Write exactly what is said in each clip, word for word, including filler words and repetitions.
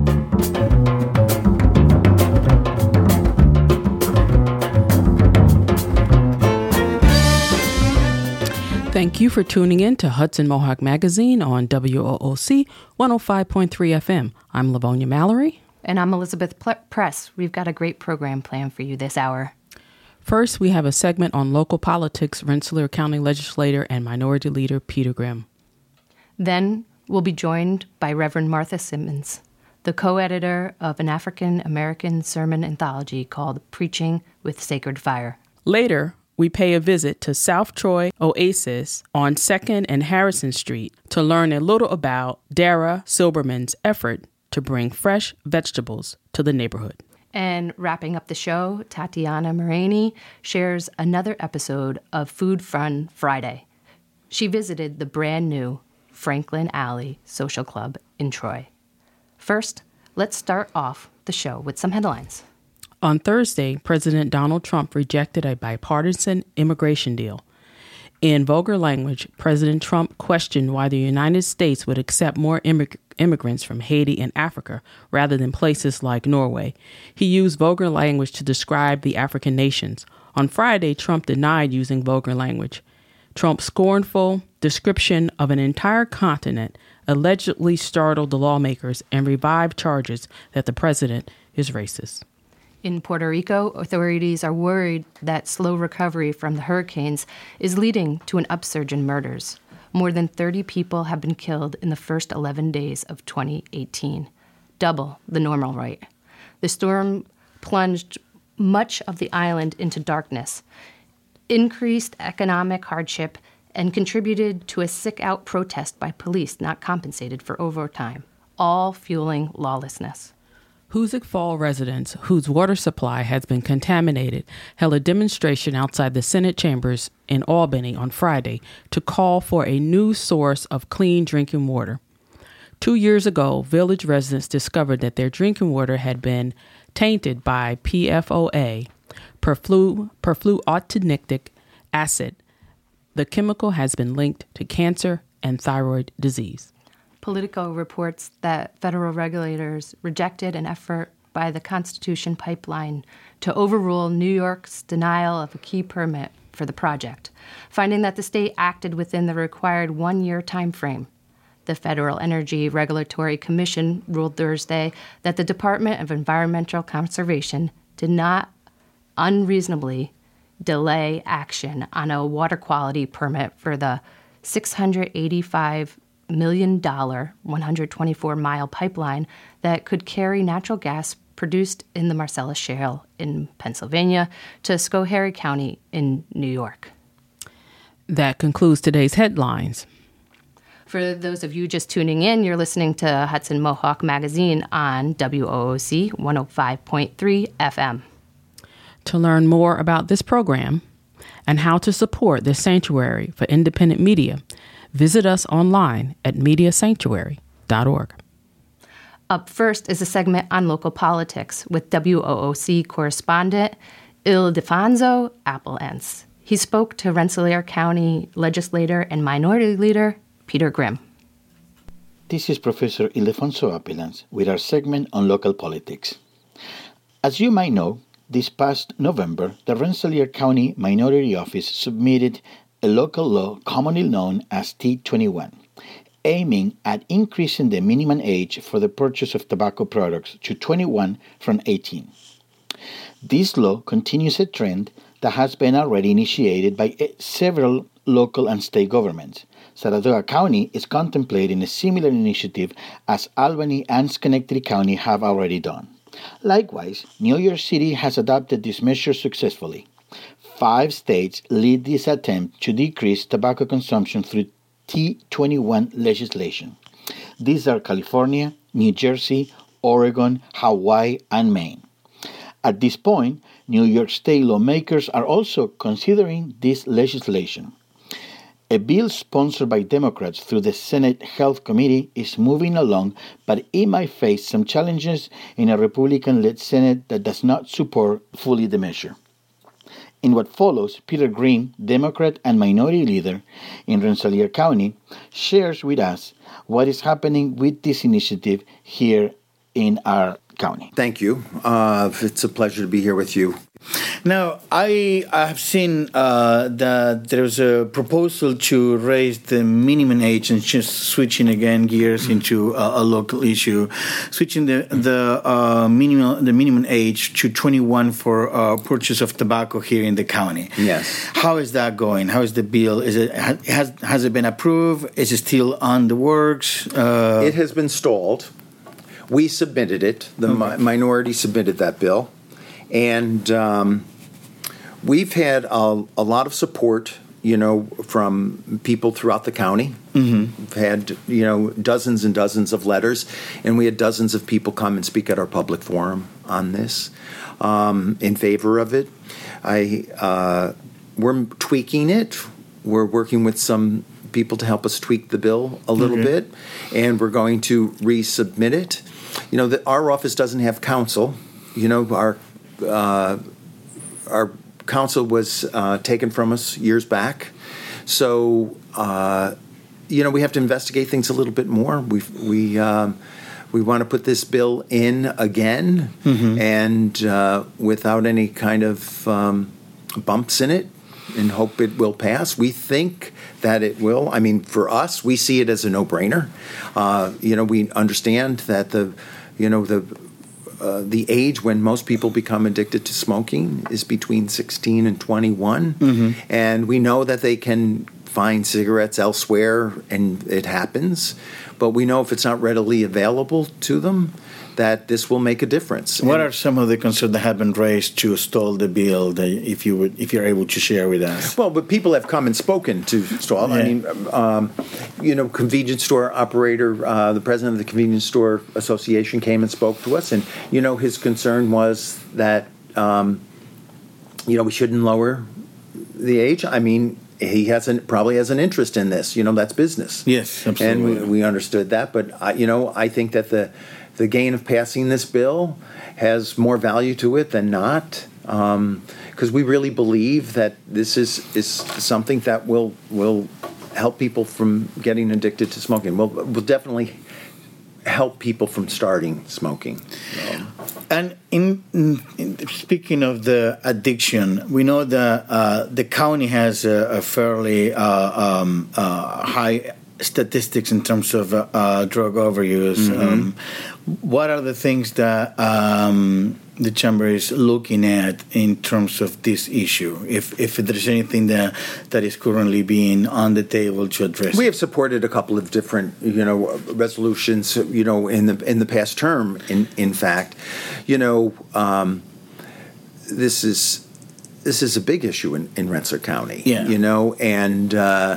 Thank you for tuning in to Hudson Mohawk Magazine on W O O C one oh five point three F M. I'm Livonia Mallory. And I'm Elizabeth Press. We've got a great program planned for you this hour. First, we have a segment on local politics, Rensselaer County Legislator and Minority Leader Peter Grimm. Then we'll be joined by Reverend Martha Simmons, the co-editor of an African-American sermon anthology called Preaching with Sacred Fire. Later, we pay a visit to South Troy Oasis on second and Harrison Street to learn a little about Dara Silberman's effort to bring fresh vegetables to the neighborhood. And wrapping up the show, Tatiana Marini shares another episode of Food Fun Friday. She visited the brand new Franklin Alley Social Club in Troy. First, let's start off the show with some headlines. On Thursday, President Donald Trump rejected a bipartisan immigration deal. In vulgar language, President Trump questioned why the United States would accept more immig- immigrants from Haiti and Africa rather than places like Norway. He used vulgar language to describe the African nations. On Friday, Trump denied using vulgar language. Trump's scornful description of an entire continent allegedly startled the lawmakers and revived charges that the president is racist. In Puerto Rico, authorities are worried that slow recovery from the hurricanes is leading to an upsurge in murders. More than thirty people have been killed in the first eleven days of twenty eighteen, double the normal rate. The storm plunged much of the island into darkness, increased economic hardship, and contributed to a sick-out protest by police not compensated for overtime, all fueling lawlessness. Hoosick Fall residents, whose water supply has been contaminated, held a demonstration outside the Senate chambers in Albany on Friday to call for a new source of clean drinking water. Two years ago, village residents discovered that their drinking water had been tainted by P F O A, perflu- perfluoronic acid. The chemical has been linked to cancer and thyroid disease. Politico reports that federal regulators rejected an effort by the Constitution Pipeline to overrule New York's denial of a key permit for the project, finding that the state acted within the required one-year time frame. The Federal Energy Regulatory Commission ruled Thursday that the Department of Environmental Conservation did not unreasonably delay action on a water quality permit for the six hundred eighty-five million dollars, one hundred twenty-four mile pipeline that could carry natural gas produced in the Marcellus Shale in Pennsylvania to Schoharie County in New York. That concludes today's headlines. For those of you just tuning in, you're listening to Hudson Mohawk Magazine on W O O C one oh five point three F M. To learn more about this program and how to support this sanctuary for independent media, visit us online at media sanctuary dot org. Up first is a segment on local politics with W O O C correspondent Ildefonso Appelens. He spoke to Rensselaer County legislator and minority leader Peter Grimm. This is Professor Ildefonso Appelens with our segment on local politics. As you might know, this past November, the Rensselaer County Minority Office submitted a local law commonly known as T twenty-one, aiming at increasing the minimum age for the purchase of tobacco products to twenty-one from eighteen. This law continues a trend that has been already initiated by several local and state governments. Saratoga County is contemplating a similar initiative as Albany and Schenectady County have already done. Likewise, New York City has adopted this measure successfully. Five states lead this attempt to decrease tobacco consumption through T twenty-one legislation. These are California, New Jersey, Oregon, Hawaii, and Maine. At this point, New York State lawmakers are also considering this legislation. A bill sponsored by Democrats through the Senate Health Committee is moving along, but it might face some challenges in a Republican-led Senate that does not support fully the measure. In what follows, Peter Grimm, Democrat and minority leader in Rensselaer County, shares with us what is happening with this initiative here in our county. Thank you. Uh, it's a pleasure to be here with you. Now, I I have seen uh, that there's a proposal to raise the minimum age, and just switching again gears into a, a local issue, switching the the uh, minimum the minimum age to twenty-one for uh, purchase of tobacco here in the county. Yes. How is that going? How is the bill? Is it has has it been approved? Is it still on the works? Uh, it has been stalled. We submitted it. The okay. mi- minority submitted that bill. And um, we've had a, a lot of support, you know, from people throughout the county. Mm-hmm. We've had, you know, dozens and dozens of letters, and we had dozens of people come and speak at our public forum on this um, in favor of it. I uh, we're tweaking it. We're working with some people to help us tweak the bill a little okay. bit, and we're going to resubmit it. You know, the, our office doesn't have counsel. You know, our Uh, our counsel was uh, taken from us years back, so uh, you know we have to investigate things a little bit more. We we um, we want to put this bill in again, mm-hmm. and uh, without any kind of um, bumps in it, and hope it will pass. We think that it will. I mean, for us, we see it as a no-brainer. Uh, you know, we understand that the you know the Uh, the age when most people become addicted to smoking is between sixteen and twenty-one. Mm-hmm. And we know that they can find cigarettes elsewhere, and it happens. But we know if it's not readily available to them, that this will make a difference. What and are some of the concerns that have been raised to stall the bill, that if, you would, if you're able to share with us? Well, but people have come and spoken to stall. Yeah. I mean, um, you know, convenience store operator, uh, the president of the Convenience Store Association came and spoke to us, and, you know, his concern was that, um, you know, we shouldn't lower the age. I mean, he has an, probably has an interest in this. You know, that's business. Yes, absolutely. And we, we understood that. But, uh, you know, I think that the the gain of passing this bill has more value to it than not, because um, we really believe that this is, is something that will will help people from getting addicted to smoking. Will will definitely help people from starting smoking. Um, and in, in, in speaking of the addiction, we know that uh, the county has a, a fairly uh, um, uh, high statistics in terms of uh, uh, drug overuse. Mm-hmm. Um, what are the things that um, the chamber is looking at in terms of this issue? If if there's anything that that is currently being on the table to address, we have supported a couple of different, you know, resolutions, you know, in the in the past term. In in fact, you know, um, this is this is a big issue in, in Rensselaer County. Yeah. You know, and. Uh,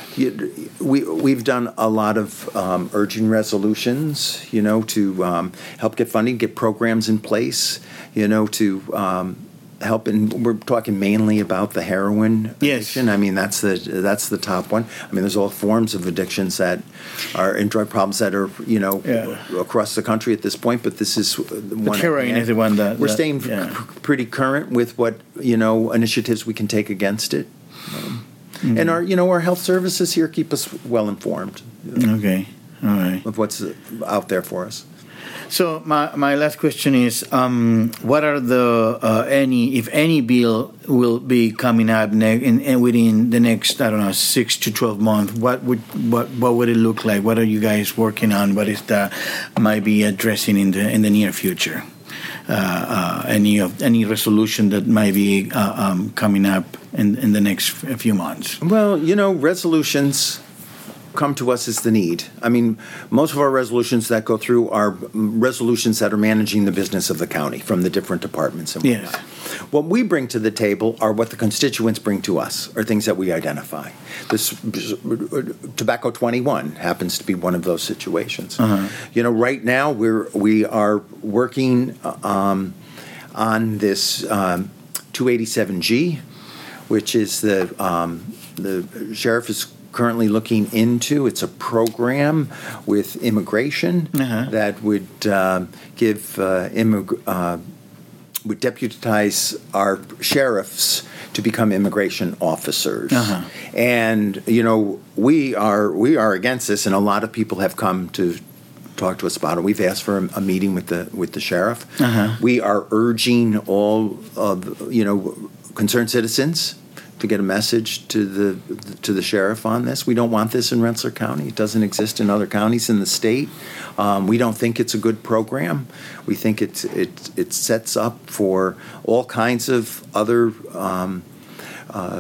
We, we've done a lot of um, urging resolutions, you know, to um, help get funding, get programs in place, you know, to um, help. And we're talking mainly about the heroin yes. addiction. I mean, that's the that's the top one. I mean, there's all forms of addictions that are and drug problems that are, you know, yeah. across the country at this point. But this is one. But heroin is the one that we're that, staying yeah. p- pretty current with what, you know, initiatives we can take against it. Um, Mm-hmm. And our, you know, our health services here keep us well informed. Okay, all right. Of what's out there for us. So my my last question is, um, what are the uh, any if any bill will be coming up ne- in, in within the next I don't know six to twelve months? What would what what would it look like? What are you guys working on? What is that might be addressing in the in the near future? Uh, uh, any of any resolution that might be uh, um, coming up in, in the next few months? Well, you know, resolutions come to us as the need. I mean, most of our resolutions that go through are resolutions that are managing the business of the county from the different departments and whatnot. Yes. What we bring to the table are what the constituents bring to us, or things that we identify. This Tobacco twenty-one happens to be one of those situations. Uh-huh. You know, right now we're we are working um, on this um, two eighty-seven G, which is the um, the sheriff is currently looking into. It's a program with immigration uh-huh. that would um, give uh, immig- uh, would deputize our sheriffs to become immigration officers. Uh-huh. And you know, we are we are against this, and a lot of people have come to talk to us about it. We've asked for a, a meeting with the with the sheriff. Uh-huh. We are urging all of you know concerned citizens to get a message to the to the sheriff on this. We don't want this in Rensselaer County. It doesn't exist in other counties in the state. Um, we don't think it's a good program. We think it's it it sets up for all kinds of other um, uh,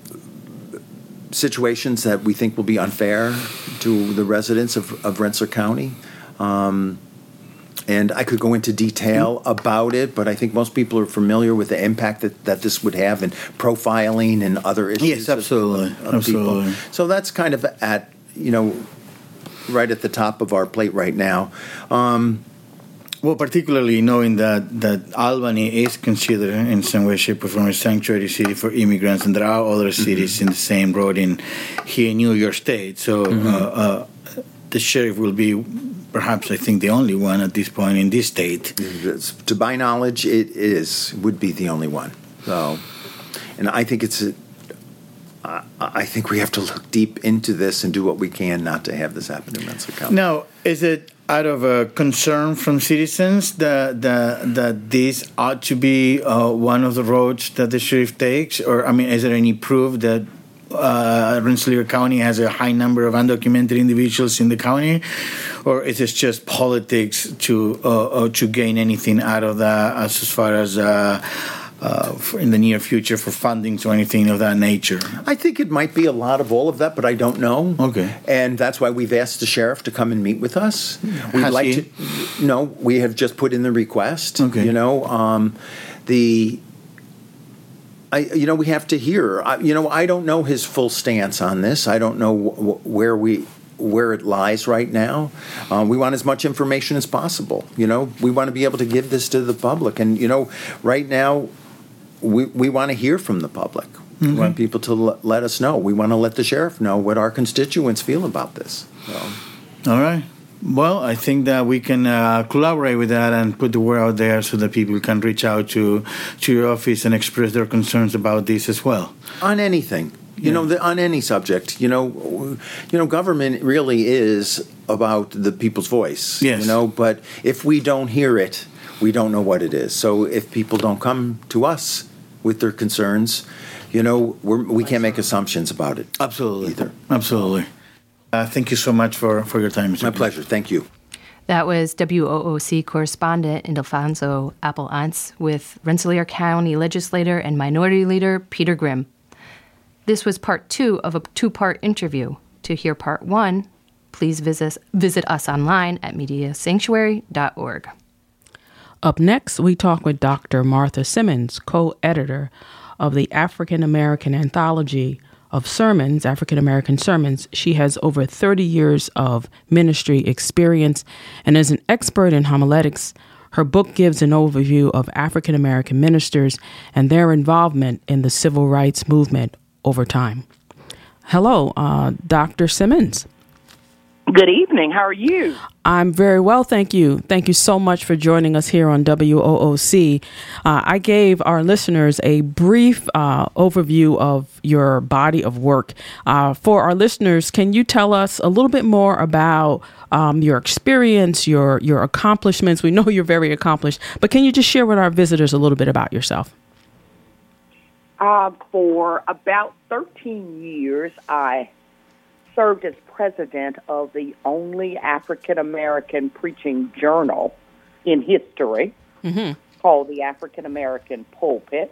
situations that we think will be unfair to the residents of, of Rensselaer County. Um, And I could go into detail about it, but I think most people are familiar with the impact that, that this would have in profiling and other issues. Yes, absolutely. Of, of absolutely. People. So that's kind of at, you know, right at the top of our plate right now. Um, well, particularly knowing that, that Albany is considered in some way, shape, or form a sanctuary city for immigrants, and there are other cities mm-hmm. in the same road in here in New York State. So mm-hmm. uh, uh, the sheriff will be perhaps, I think, the only one at this point in this state. To my knowledge, it is would be the only one. So, and I think it's a, I, I think we have to look deep into this and do what we can not to have this happen in Rensselaer County. Now, is it out of a concern from citizens that that, that this ought to be uh, one of the roads that the sheriff takes? Or, I mean, is there any proof that Uh, Rensselaer County has a high number of undocumented individuals in the county, or is it just politics to uh, uh, to gain anything out of that as, as far as uh, uh, in the near future for fundings or anything of that nature? I think it might be a lot of all of that, but I don't know. Okay, and that's why we've asked the sheriff to come and meet with us. We'd has like he? to. No, we have just put in the request. Okay, you know, um, the. I, you know, we have to hear. I, you know, I don't know his full stance on this. I don't know wh- where we where it lies right now. Um, we want as much information as possible. You know, we want to be able to give this to the public. And you know, right now, we we want to hear from the public. Mm-hmm. We want people to l- let us know. We want to let the sheriff know what our constituents feel about this. So. All right. Well, I think that we can uh, collaborate with that and put the word out there so that people can reach out to to your office and express their concerns about this as well. On anything, you yeah. know, the, on any subject, you know, you know, government really is about the people's voice. Yes. You know, but if we don't hear it, we don't know what it is. So if people don't come to us with their concerns, you know, we're, we can't make assumptions about it. Absolutely. Either. Absolutely. Uh, thank you so much for, for your time, Mister My pleasure. Thank you. That was W O O C correspondent Ildefonso Appel-Antz with Rensselaer County legislator and minority leader Peter Grimm. This was part two of a two-part interview. To hear part one, please visit, visit us online at media sanctuary dot org. Up next, we talk with Doctor Martha Simmons, co-editor of the African American Anthology of Sermons, African American Sermons. She has over thirty years of ministry experience and is an expert in homiletics. Her book gives an overview of African American ministers and their involvement in the civil rights movement over time. Hello, uh, Doctor Simmons. Good evening. How are you? I'm very well, thank you. Thank you so much for joining us here on W O O C. Uh, I gave our listeners a brief uh, overview of your body of work. Uh, for our listeners, can you tell us a little bit more about um, your experience, your your accomplishments? We know you're very accomplished, but can you just share with our visitors a little bit about yourself? Uh, for about thirteen years, I served as president of the only African-American preaching journal in history, mm-hmm. called the African American Pulpit.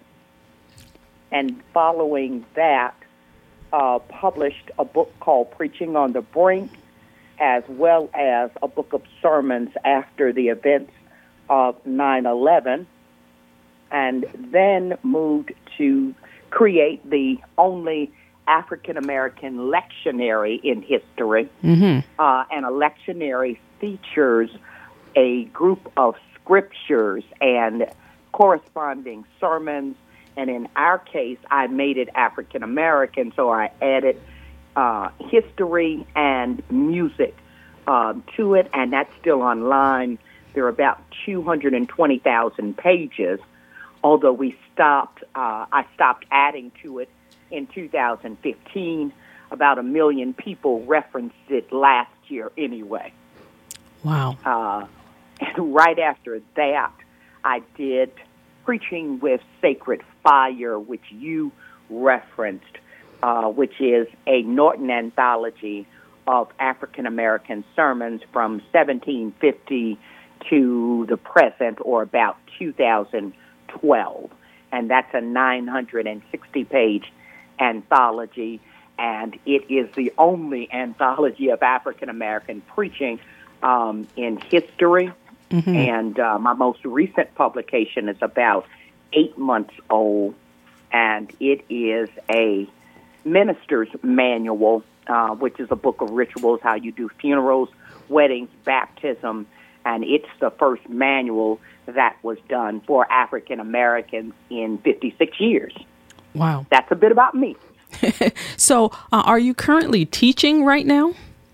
And following that, uh, published a book called Preaching on the Brink, as well as a book of sermons after the events of nine eleven, and then moved to create the only African-American lectionary in history. Mm-hmm. Uh, and a lectionary features a group of scriptures and corresponding sermons. And in our case, I made it African-American, so I added uh, history and music uh, to it, and that's still online. There are about two hundred twenty thousand pages, although we stopped, uh, I stopped adding to it in two thousand fifteen. About a million people referenced it last year anyway. Wow. Uh, and right after that, I did Preaching with Sacred Fire, which you referenced, uh, which is a Norton anthology of African-American sermons from seventeen fifty to the present, or about two thousand twelve. And that's a nine hundred sixty page anthology, and it is the only anthology of African-American preaching um, in history. Mm-hmm. And uh, my most recent publication is about eight months old, and it is a minister's manual, uh, which is a book of rituals, how you do funerals, weddings, baptism, and it's the first manual that was done for African Americans in fifty-six years. Wow. That's a bit about me. So uh, are you currently teaching right now?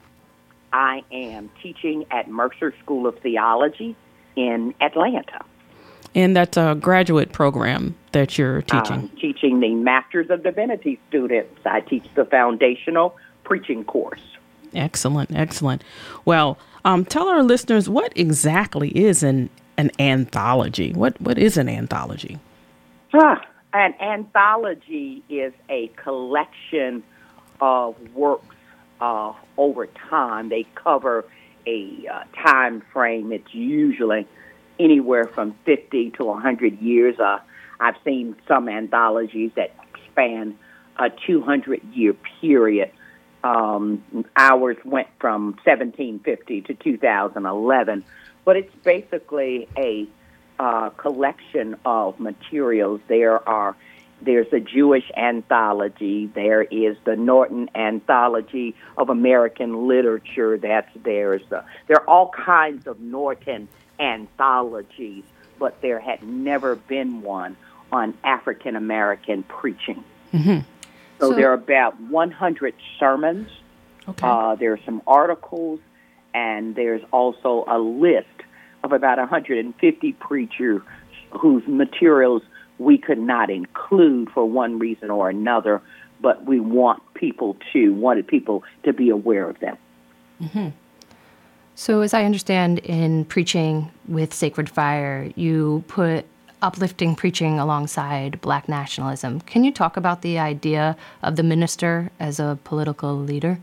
I am teaching at Mercer School of Theology in Atlanta. And that's a graduate program that you're teaching? I'm teaching the Masters of Divinity students. I teach the foundational preaching course. Excellent, excellent. Well, um, tell our listeners, what exactly is an an anthology? What What is an anthology? Ah, an anthology is a collection of works uh, over time. They cover a uh, time frame. It's usually anywhere from fifty to one hundred years. Uh, I've seen some anthologies that span a two hundred year period. Um, ours went from seventeen fifty to two thousand eleven, but it's basically a uh, collection of materials. There are there's a Jewish anthology. There is the Norton Anthology of American Literature. That's there's uh, there are all kinds of Norton anthologies, but there had never been one on African American preaching. Mm-hmm. So, so there are about one hundred sermons. Okay. Uh, there are some articles, and there's also a list of about one hundred fifty preachers whose materials we could not include for one reason or another, but we want people to wanted people to be aware of them. Mm-hmm. So, as I understand, in Preaching with Sacred Fire, you put uplifting preaching alongside Black nationalism. Can you talk about the idea of the minister as a political leader?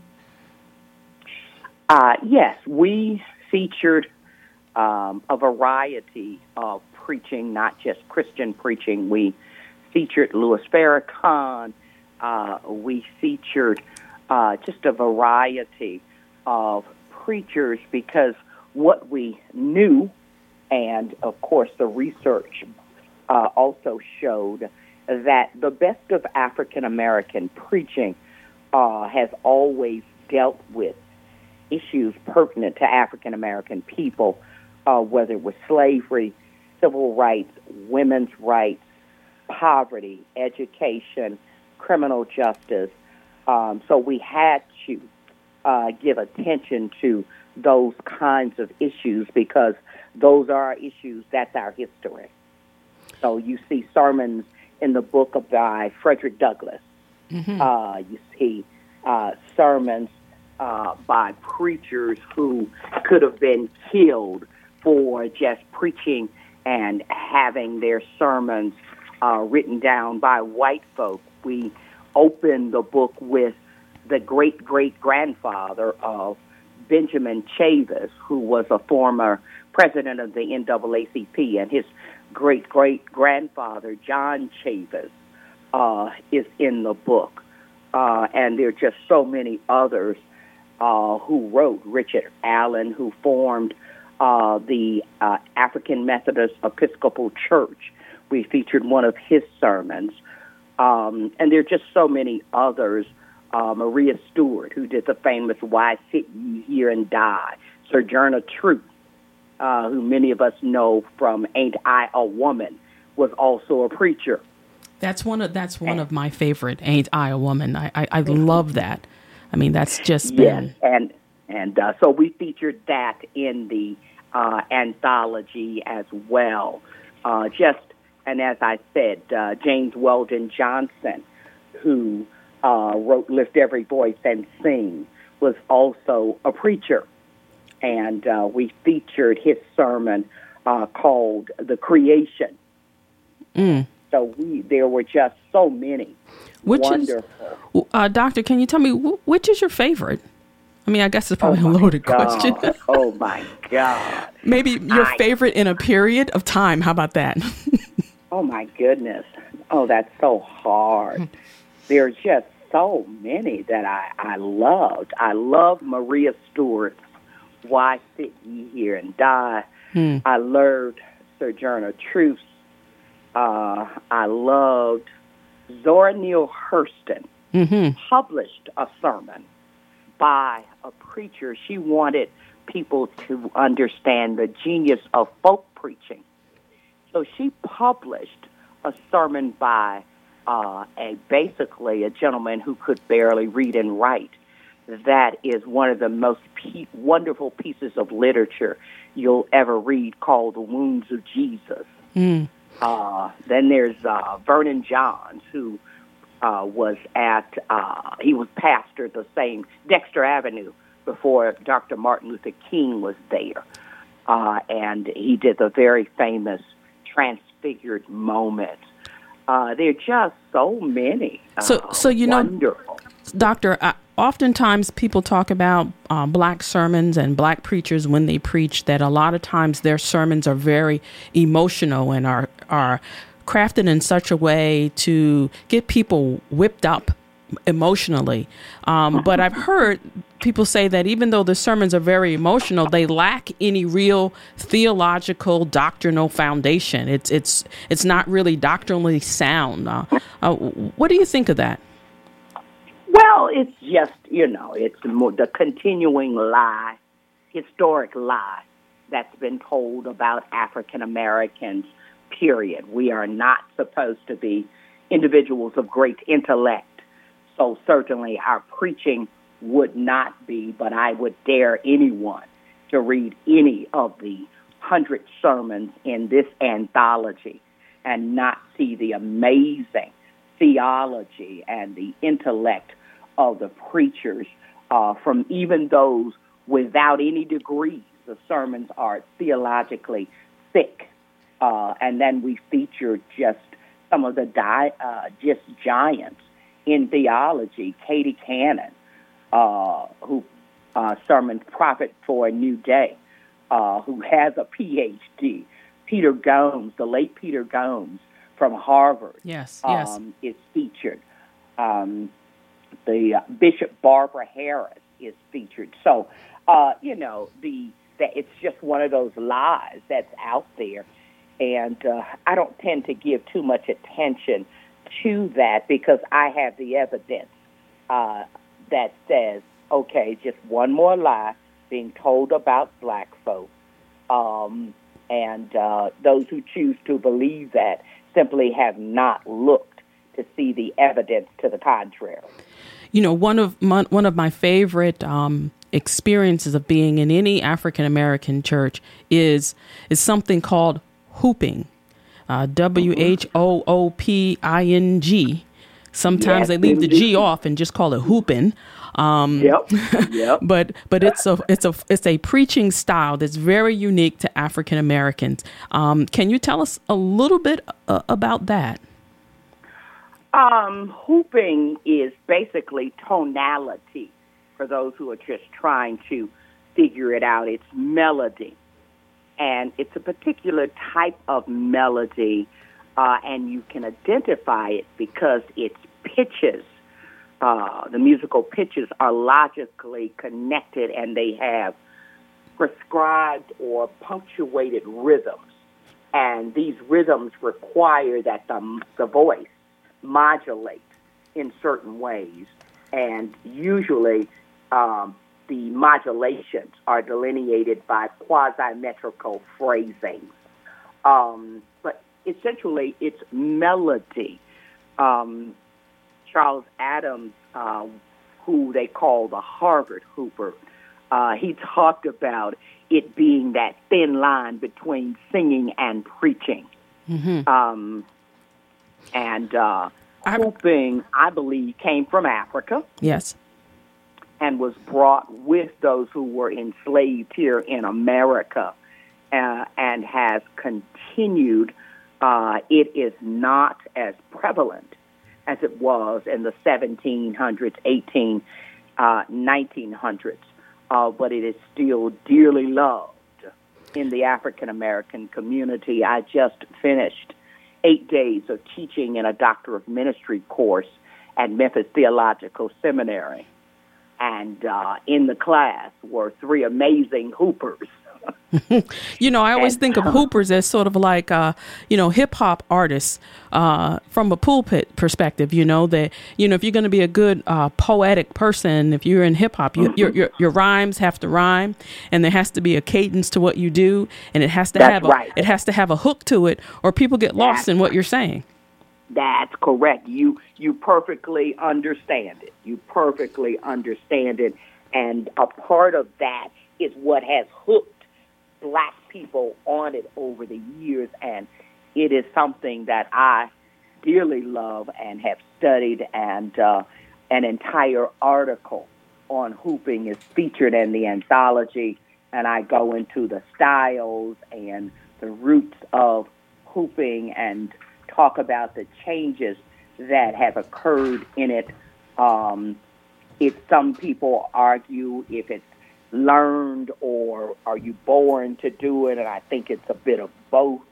Uh, yes, we featured um, a variety of preaching, not just Christian preaching. We featured Louis Farrakhan. Uh, we featured uh, just a variety of preachers, because what we knew, and of course the research uh, also showed, that the best of African American preaching uh, has always dealt with issues pertinent to African American people, uh, whether it was slavery, civil rights, women's rights, poverty, education, criminal justice. Um, so we had to uh, give attention to those kinds of issues, because those are our issues. That's our history. So you see sermons in the book of by Frederick Douglass. Mm-hmm. Uh, you see uh, sermons uh, by preachers who could have been killed for just preaching and having their sermons uh, written down by white folk. We open the book with the great-great-grandfather of Benjamin Chavis, who was a former president of the N double A C P, and his great-great-grandfather, John Chavis, uh, is in the book. Uh, and there are just so many others uh, who wrote. Richard Allen, who formed uh, the uh, African Methodist Episcopal Church. We featured one of his sermons. Um, and there are just so many others. Uh, Maria Stewart, who did the famous Why Sit Ye Here and Die. Sojourner Truth, uh, who many of us know from Ain't I a Woman, was also a preacher. That's one of that's one and, of my favorite, Ain't I a Woman. I, I, I love that. I mean, that's just been... Yes, and, and uh, so we featured that in the uh, anthology as well. Uh, just, and as I said, uh, James Weldon Johnson, who uh, wrote Lift Every Voice and Sing, was also a preacher. and uh, we featured his sermon uh, called "The Creation." Mm. So we there were just so many which wonderful. Is, uh, Doctor, can you tell me which is your favorite? I mean, I guess it's probably oh a loaded God. question. Oh my God! Maybe your I, favorite in a period of time. How about that? Oh my goodness! Oh, that's so hard. There's just so many that I, I loved. I loved Maria Stewart's "Why Sit Ye Here and Die." Hmm. I loved Sojourner Truth's. Uh, I loved Zora Neale Hurston. Mm-hmm. Published a sermon by a preacher. She wanted people to understand the genius of folk preaching. So she published a sermon by uh, a basically a gentleman who could barely read and write. That is one of the most pe- wonderful pieces of literature you'll ever read, called The Wounds of Jesus. Mm. Uh, then there's uh, Vernon Johns, who uh, was at, uh, he was pastor at the same Dexter Avenue before Doctor Martin Luther King was there. Uh, and he did the very famous Transfigured Moment. Uh, there are just so many. Uh, so, so you wonderful. know, Doctor, I, oftentimes people talk about uh, black sermons and black preachers when they preach, that a lot of times their sermons are very emotional and are are crafted in such a way to get people whipped up emotionally. Um, but I've heard people say that even though the sermons are very emotional, they lack any real theological, doctrinal foundation. It's it's it's not really doctrinally sound. Uh, uh, what do you think of that? Well, it's just, you know, it's more the continuing lie, historic lie that's been told about African Americans, period. We are not supposed to be individuals of great intellect. So certainly our preaching would not be, but I would dare anyone to read any of the hundred sermons in this anthology and not see the amazing theology and the intellect of the preachers, uh, from even those without any degrees. The sermons are theologically thick. Uh, and then we featured just some of the di- uh, just giants in theology. Katie Cannon, uh, who uh, sermon prophet for a new day, uh, who has a P H D. Peter Gomes, the late Peter Gomes from Harvard, yes, yes. Um, is featured. Um, the uh, Bishop Barbara Harris is featured. So, uh, you know, the that it's just one of those lies that's out there. And uh, I don't tend to give too much attention to that because I have the evidence uh, that says, okay, just one more lie being told about black folk. Um, and uh, those who choose to believe that simply have not looked to see the evidence to the contrary. You know, one of my, one of my favorite um, experiences of being in any African American church is is something called hooping, uh, W H O O P I N G. Sometimes yes, they leave indeed. the G off and just call it hooping. Um, yep. Yep. but but it's a it's a it's a preaching style that's very unique to African Americans. Um, can you tell us a little bit uh, about that? Um, hooping is basically tonality for those who are just trying to figure it out. It's melody, and it's a particular type of melody, uh, and you can identify it because its pitches, uh, the musical pitches, are logically connected, and they have prescribed or punctuated rhythms, and these rhythms require that the, the voice modulate in certain ways, and usually um, the modulations are delineated by quasi-metrical phrasings. Um, but essentially, it's melody. Um, Charles Adams, uh, who they call the Harvard Hooper, uh, he talked about it being that thin line between singing and preaching. Mm-hmm. Um, And uh, hooping, I believe, came from Africa. Yes. and was brought with those who were enslaved here in America, uh, and has continued. Uh, it is not as prevalent as it was in the seventeen hundreds, eighteen, uh, nineteen hundreds, uh, but it is still dearly loved in the African American community. I just finished eight days of teaching in a Doctor of Ministry course at Memphis Theological Seminary. And uh, in the class were three amazing hoopers. You know, I always and, think of hoopers as sort of like, uh, you know, hip hop artists uh, from a pulpit perspective. You know, that, you know, if you're going to be a good uh, poetic person, if you're in hip hop, you, your, your your rhymes have to rhyme, and there has to be a cadence to what you do, and it has to That's have a, right. it has to have a hook to it, or people get lost That's in what you're saying. That's correct. You you perfectly understand it. You perfectly understand it. And a part of that is what has hooked Black people on it over the years. And it is something that I dearly love and have studied. And uh, an entire article on hooping is featured in the anthology. And I go into the styles and the roots of hooping and talk about the changes that have occurred in it. Um, if some people argue if it's learned or are you born to do it, and I think it's a bit of both.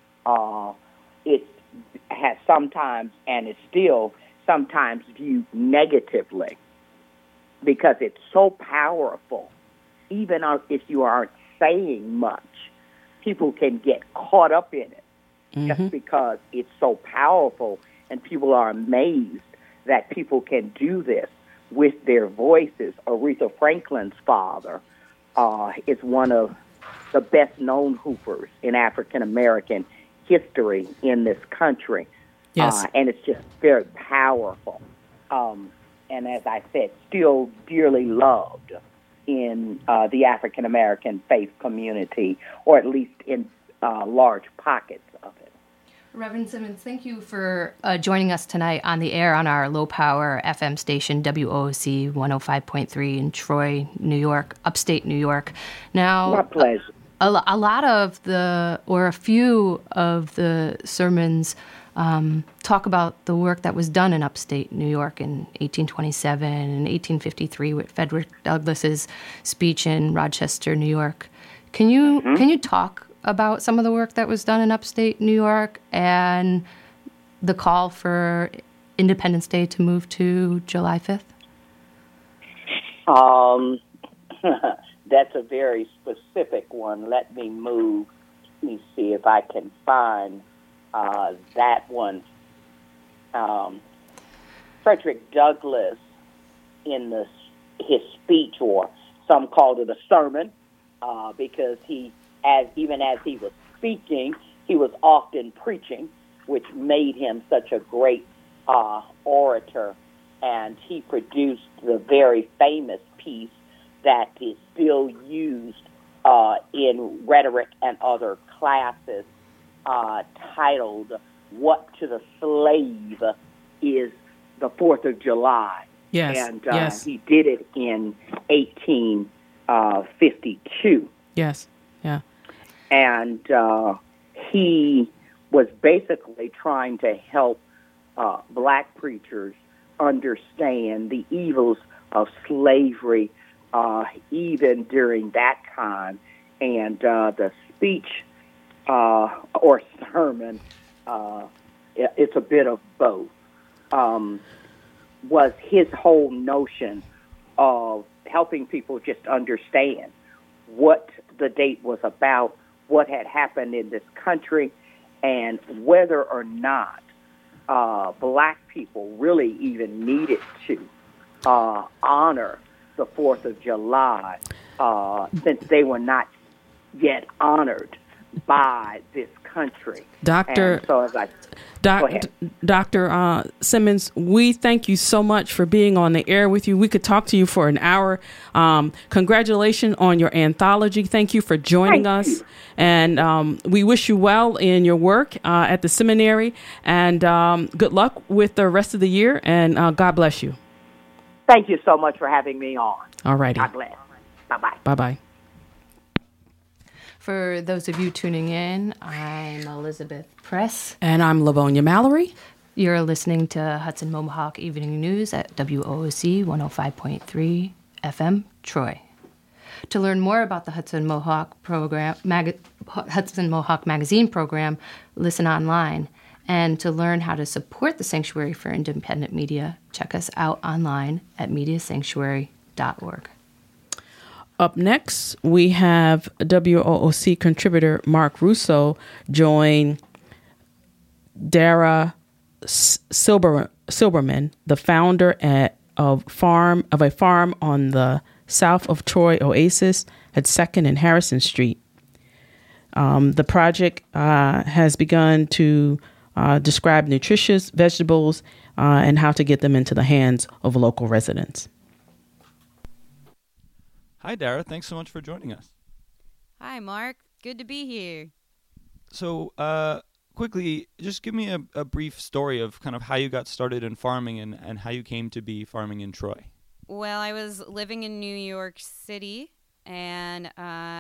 Uh, it has sometimes, and it's still sometimes viewed negatively because it's so powerful. Even if you aren't saying much, people can get caught up in it. Mm-hmm. Just because it's so powerful, and people are amazed that people can do this with their voices. Aretha Franklin's father uh, is one of the best-known hoopers in African-American history in this country. Yes. Uh, and it's just very powerful. Um, and as I said, still dearly loved in uh, the African-American faith community, or at least in uh, large pockets of it. Reverend Simmons, thank you for uh, joining us tonight on the air on our low-power F M station, W O O C one oh five point three in Troy, New York, upstate New York. Now, my pleasure. A, a lot of the, or a few of the sermons um, talk about the work that was done in upstate New York in eighteen twenty-seven and eighteen fifty-three with Frederick Douglass's speech in Rochester, New York. Can you mm-hmm. can you talk about some of the work that was done in upstate New York and the call for Independence Day to move to July fifth? Um, that's a very specific one. Let me move. Let me see if I can find uh, that one. Um, Frederick Douglass, in the, his speech, or some called it a sermon, uh, because he As even as he was speaking, he was often preaching, which made him such a great uh, orator. And he produced the very famous piece that is still used uh, in rhetoric and other classes, uh, titled "What to the Slave is the Fourth of July." Yes, and uh, yes. he did it in eighteen fifty-two. Yes. Yeah. And uh, he was basically trying to help uh, Black preachers understand the evils of slavery, uh, even during that time. And uh, the speech uh, or sermon, uh, it's a bit of both, um, was his whole notion of helping people just understand what the date was about, what had happened in this country, and whether or not uh, Black people really even needed to uh, honor the fourth of July, uh, since they were not yet honored by this country. Doctor And so as I, Doc, Doctor Uh, Simmons, we thank you so much for being on the air with you. We could talk to you for an hour. Um, congratulations on your anthology. Thank you for joining Thank us. you. And um, we wish you well in your work uh, at the seminary. And um, good luck with the rest of the year. And uh, God bless you. Thank you so much for having me on. All righty. God bless. Bye-bye. Bye-bye. For those of you tuning in, I'm Elizabeth Press. And I'm Lavonia Mallory. You're listening to Hudson Mohawk Evening News at W O O C one oh five point three F M, Troy. To learn more about the Hudson Mohawk program, Mag- Hudson Mohawk Magazine program, listen online. And to learn how to support the Sanctuary for Independent Media, check us out online at media sanctuary dot org. Up next, we have W O O C contributor Mark Russo join Dara Silber, Silberman, the founder at, of farm of a farm on the south of Troy Oasis at second and Harrison Street. Um, the project uh, has begun to uh, describe nutritious vegetables uh, and how to get them into the hands of local residents. Hi, Dara. Thanks so much for joining us. Hi, Mark. Good to be here. So, uh, quickly, just give me a, a brief story of kind of how you got started in farming and, and how you came to be farming in Troy. Well, I was living in New York City, and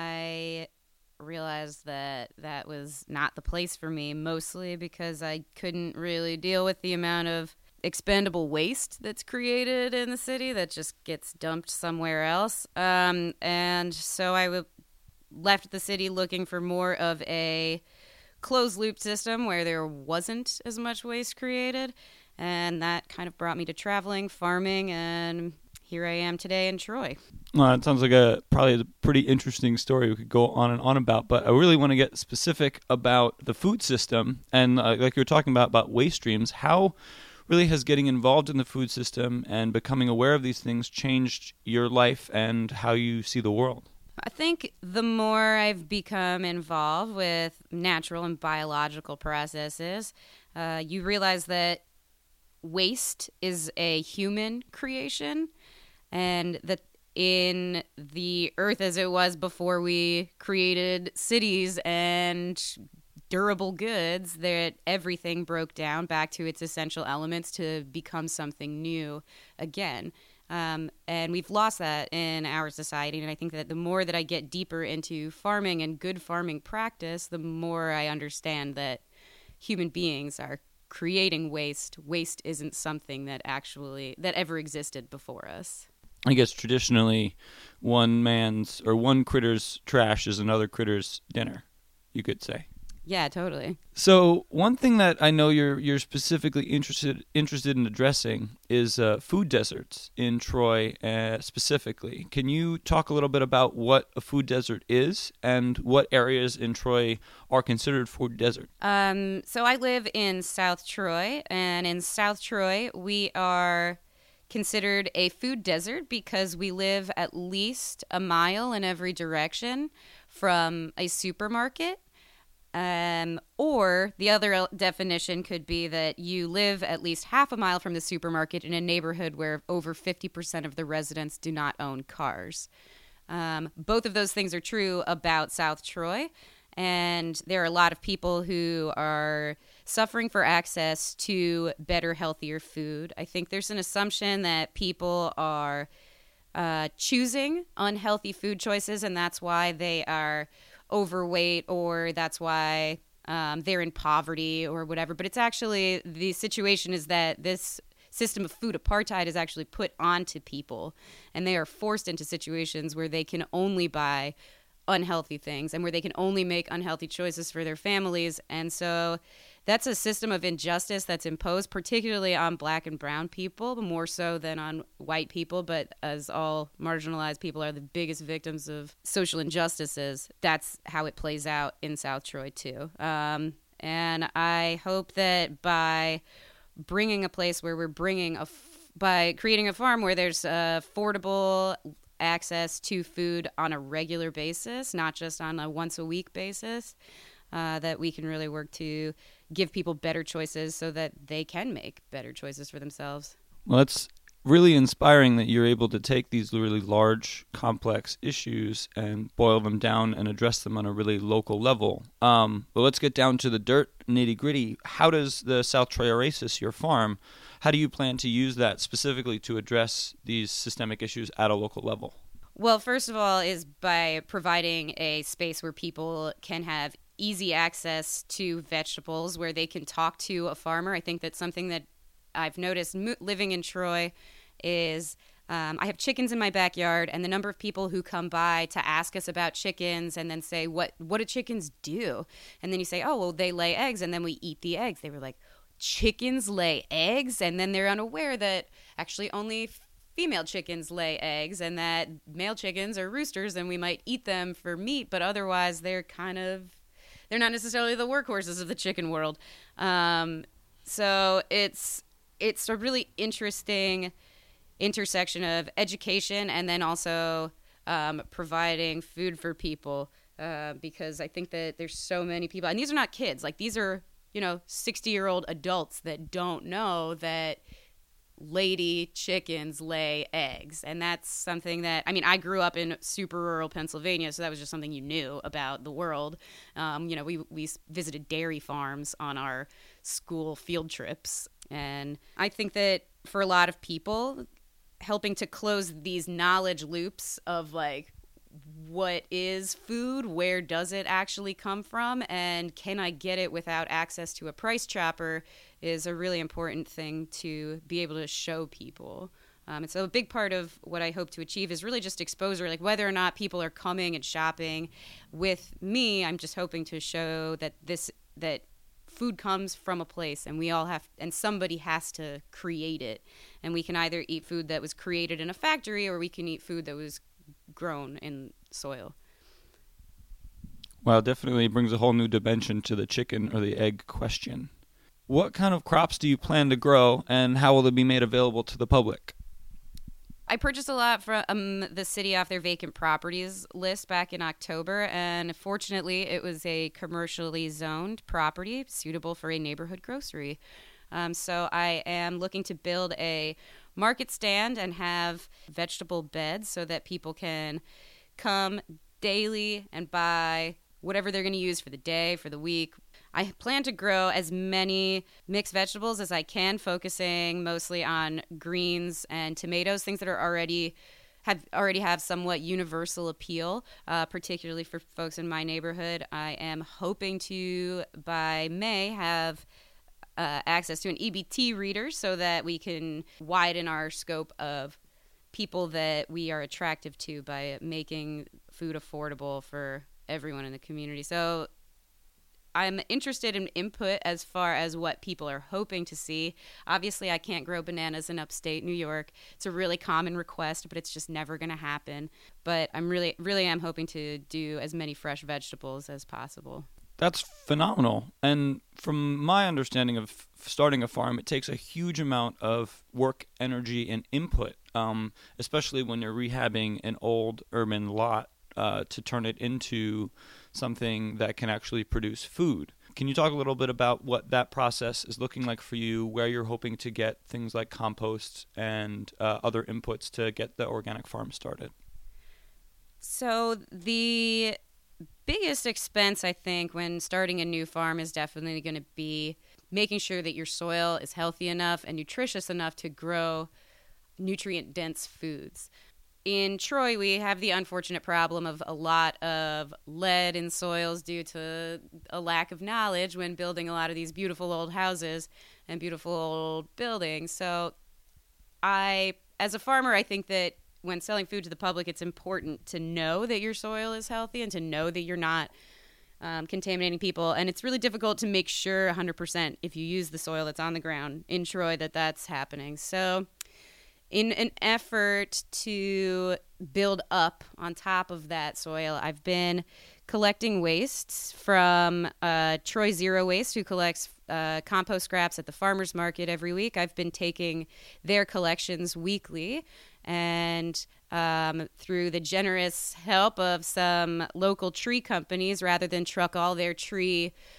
I realized that that was not the place for me, mostly because I couldn't really deal with the amount of expendable waste that's created in the city that just gets dumped somewhere else. Um, and so I w- left the city looking for more of a closed-loop system where there wasn't as much waste created, and that kind of brought me to traveling, farming, and here I am today in Troy. Well, it sounds like a probably a pretty interesting story we could go on and on about, but I really want to get specific about the food system and uh, like you were talking about, about waste streams. How really has getting involved in the food system and becoming aware of these things changed your life and how you see the world? I think the more I've become involved with natural and biological processes, uh, you realize that waste is a human creation, and that in the earth as it was before we created cities and durable goods, that everything broke down back to its essential elements to become something new again. Um, and we've lost that in our society, and I think that the more that I get deeper into farming and good farming practice, the more I understand that human beings are creating waste. Waste isn't something that actually, that ever existed before us. I guess traditionally, one man's or one critter's trash is another critter's dinner, you could say. Yeah, totally. So one thing that I know you're you're specifically interested interested in addressing is uh, food deserts in Troy uh, specifically. Can you talk a little bit about what a food desert is and what areas in Troy are considered food desert? Um, so I live in South Troy, and in South Troy we are considered a food desert because we live at least a mile in every direction from a supermarket. Um, or the other definition could be that you live at least half a mile from the supermarket in a neighborhood where over fifty percent of the residents do not own cars. Um, both of those things are true about South Troy, and there are a lot of people who are suffering for access to better, healthier food. I think there's an assumption that people are uh, choosing unhealthy food choices, and that's why they are overweight, or that's why um, they're in poverty or whatever. But it's actually, the situation is that this system of food apartheid is actually put onto people, and they are forced into situations where they can only buy unhealthy things and where they can only make unhealthy choices for their families. And so that's a system of injustice that's imposed particularly on black and brown people, more so than on white people. But as all marginalized people are the biggest victims of social injustices, that's how it plays out in South Troy too. Um, and I hope that by bringing a place where we're bringing a, f- by creating a farm where there's uh, affordable access to food on a regular basis, not just on a once a week basis, uh, that we can really work to give people better choices so that they can make better choices for themselves. Well, that's really inspiring that you're able to take these really large, complex issues and boil them down and address them on a really local level. Um, but let's get down to the dirt, nitty-gritty. How does the South Troy Oasis, your farm, how do you plan to use that specifically to address these systemic issues at a local level? Well, first of all, is by providing a space where people can have easy access to vegetables, where they can talk to a farmer. I think that's something that I've noticed mo- living in Troy is um, I have chickens in my backyard, and the number of people who come by to ask us about chickens and then say, what, what do chickens do? And then you say, oh, well, they lay eggs, and then we eat the eggs. They were like, chickens lay eggs? And then they're unaware that actually only female chickens lay eggs, and that male chickens are roosters, and we might eat them for meat, but otherwise they're kind of, they're not necessarily the workhorses of the chicken world. Um, so it's it's a really interesting intersection of education and then also um, providing food for people, uh, because I think that there's so many people, and these are not kids, like these are, you know, sixty-year-old adults that don't know that lady chickens lay eggs. And that's something that, I mean, I grew up in super rural Pennsylvania, so that was just something you knew about the world. Um, you know, we, we visited dairy farms on our school field trips. And I think that for a lot of people, helping to close these knowledge loops of like, what is food? Where does it actually come from? And can I get it without access to a price chopper is a really important thing to be able to show people. Um, and so a big part of what I hope to achieve is really just exposure, like whether or not people are coming and shopping with me, I'm just hoping to show that this, that food comes from a place, and we all have, and somebody has to create it. And we can either eat food that was created in a factory, or we can eat food that was grown in soil. Well, definitely brings a whole new dimension to the chicken or the egg question. What kind of crops do you plan to grow, and how will they be made available to the public? I purchased a lot from um, the city off their vacant properties list back in October, and fortunately it was a commercially zoned property suitable for a neighborhood grocery. Um, so I am looking to build a market stand and have vegetable beds so that people can come daily and buy whatever they're going to use for the day, for the week. I plan to grow as many mixed vegetables as I can, focusing mostly on greens and tomatoes, things that are already have already have somewhat universal appeal, uh, particularly for folks in my neighborhood. I am hoping to, by May, have uh, access to an E B T reader so that we can widen our scope of people that we are attractive to by making food affordable for everyone in the community. So I'm interested in input as far as what people are hoping to see. Obviously, I can't grow bananas in upstate New York. It's a really common request, but it's just never going to happen. But I'm really, really am hoping to do as many fresh vegetables as possible. That's phenomenal. And from my understanding of starting a farm, it takes a huge amount of work, energy, and input, um, especially when you're rehabbing an old urban lot uh, to turn it into something that can actually produce food. Can you talk a little bit about what that process is looking like for you, where you're hoping to get things like compost and uh, other inputs to get the organic farm started? So the biggest expense, I think, when starting a new farm is definitely going to be making sure that your soil is healthy enough and nutritious enough to grow nutrient-dense foods. In Troy, we have the unfortunate problem of a lot of lead in soils due to a lack of knowledge when building a lot of these beautiful old houses and beautiful old buildings. So I, as a farmer, I think that when selling food to the public, it's important to know that your soil is healthy and to know that you're not um, contaminating people. And it's really difficult to make sure one hundred percent if you use the soil that's on the ground in Troy that that's happening. So in an effort to build up on top of that soil, I've been collecting wastes from uh, Troy Zero Waste, who collects uh, compost scraps at the farmers market every week. I've been taking their collections weekly, and um, through the generous help of some local tree companies, rather than truck all their tree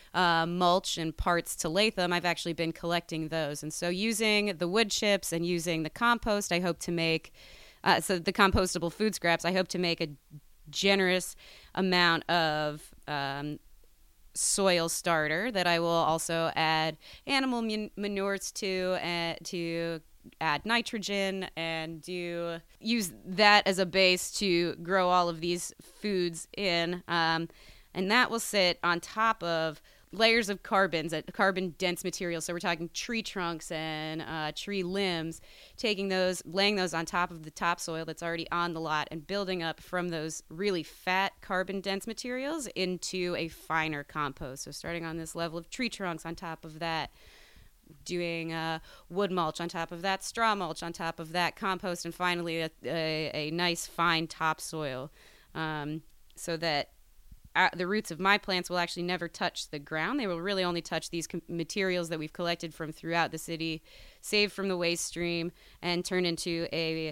uh, mulch and parts to Latham, I've actually been collecting those. And so using the wood chips and using the compost, I hope to make, uh, so the compostable food scraps, I hope to make a generous amount of um, soil starter that I will also add animal man- manures to, uh, to add nitrogen and do use that as a base to grow all of these foods in. Um, and that will sit on top of layers of carbons, carbon dense materials. So we're talking tree trunks and uh, tree limbs, taking those, laying those on top of the topsoil that's already on the lot and building up from those really fat carbon dense materials into a finer compost. So starting on this level of tree trunks, on top of that, doing uh, wood mulch, on top of that straw mulch, on top of that compost, and finally a, a, a nice fine topsoil, um, so that uh, the roots of my plants will actually never touch the ground. They will really only touch these com- materials that we've collected from throughout the city, saved from the waste stream, and turn into a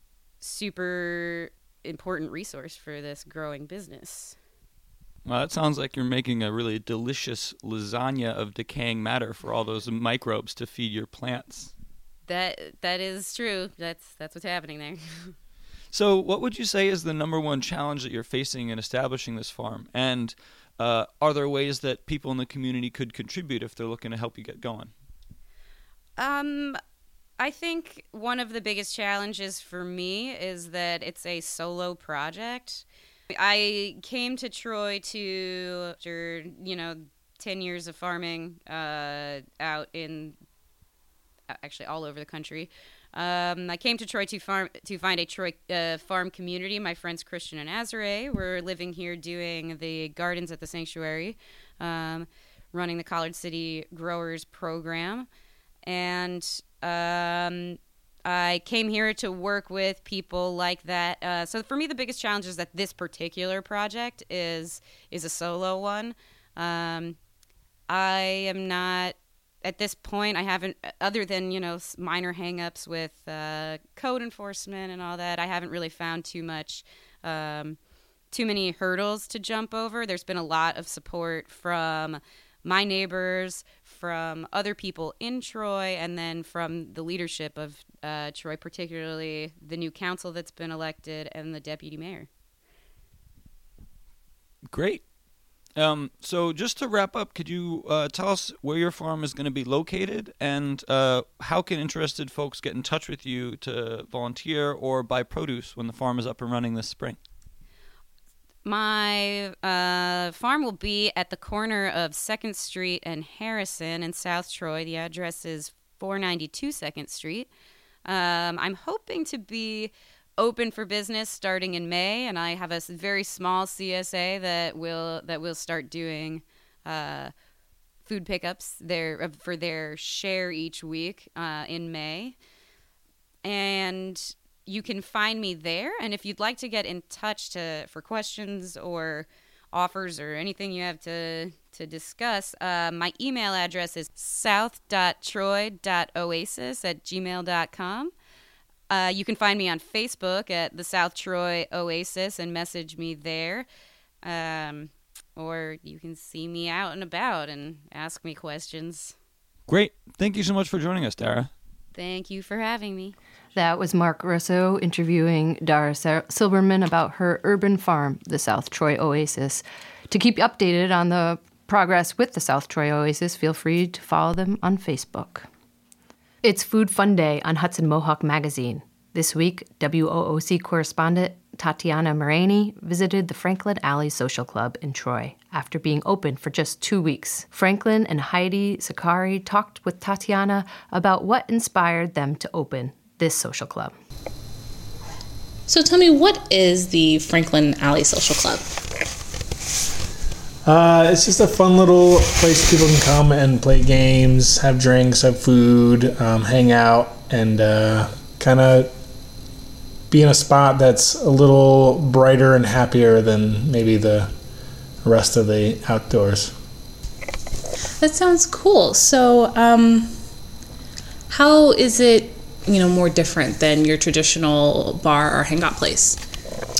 super important resource for this growing business. Well, that sounds like you're making a really delicious lasagna of decaying matter for all those microbes to feed your plants. That that is true. That's that's what's happening there. So what would you say is the number one challenge that you're facing in establishing this farm? And uh, are there ways that people in the community could contribute if they're looking to help you get going? Um, I think one of the biggest challenges for me is that it's a solo project. I came to Troy to, after, you know, ten years of farming uh, out in, actually all over the country. Um, I came to Troy to farm to find a Troy uh, farm community. My friends Christian and Azare were living here doing the gardens at the sanctuary, um, running the College City Growers program. And um I came here to work with people like that. Uh, so for me, the biggest challenge is that this particular project is is a solo one. Um, I am not, at this point, I haven't, other than, you know, minor hangups with uh, code enforcement and all that, I haven't really found too much, um, too many hurdles to jump over. There's been a lot of support from my neighbors, from other people in Troy, and then from the leadership of uh, Troy, particularly the new council that's been elected and the deputy mayor. Great. Um, so just to wrap up, could you uh, tell us where your farm is going to be located, and uh, how can interested folks get in touch with you to volunteer or buy produce when the farm is up and running this spring? My uh, farm will be at the corner of second Street and Harrison in South Troy. The address is four ninety-two second Street. Um, I'm hoping to be open for business starting in May, and I have a very small C S A that will that will start doing uh, food pickups there for their share each week uh, in May. And you can find me there, and if you'd like to get in touch to for questions or offers or anything you have to to discuss, uh, my email address is south dot troy dot oasis at gmail dot com. Uh, you can find me on Facebook at the South Troy Oasis and message me there. Um, or you can see me out and about and ask me questions. Great. Thank you so much for joining us, Dara. Thank you for having me. That was Mark Russo interviewing Dara Silberman about her urban farm, the South Troy Oasis. To keep you updated on the progress with the South Troy Oasis, feel free to follow them on Facebook. It's Food Fun Day on Hudson Mohawk Magazine. This week, W O O C correspondent Tatiana Marini visited the Franklin Alley Social Club in Troy after being open for just two weeks. Franklin and Heidi Sakari talked with Tatiana about what inspired them to open this social club. So tell me, what is the Franklin Alley Social Club? Uh, it's just a fun little place people can come and play games, have drinks, have food, um, hang out, and uh, kind of be in a spot that's a little brighter and happier than maybe the rest of the outdoors. That sounds cool. So um, how is it, you know, more different than your traditional bar or hangout place?